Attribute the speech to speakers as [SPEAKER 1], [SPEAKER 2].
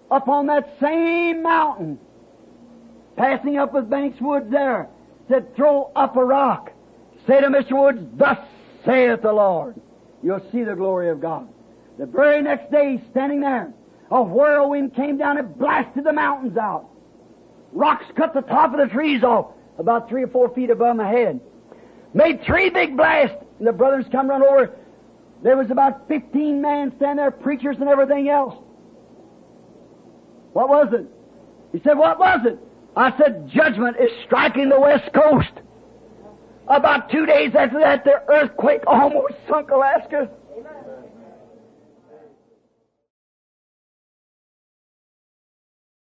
[SPEAKER 1] up on that same mountain, passing up with Banks Woods there, said, throw up a rock. Say to Mr. Woods, thus saith the Lord. You'll see the glory of God. The very next day, he's standing there. A whirlwind came down and blasted the mountains out. Rocks cut the top of the trees off, about 3 or 4 feet above my head. Made 3 big blasts, and the brothers come run over. There was about 15 men standing there, preachers and everything else. What was it? He said, what was it? I said, judgment is striking the West Coast. About 2 days after that, the earthquake almost sunk Alaska.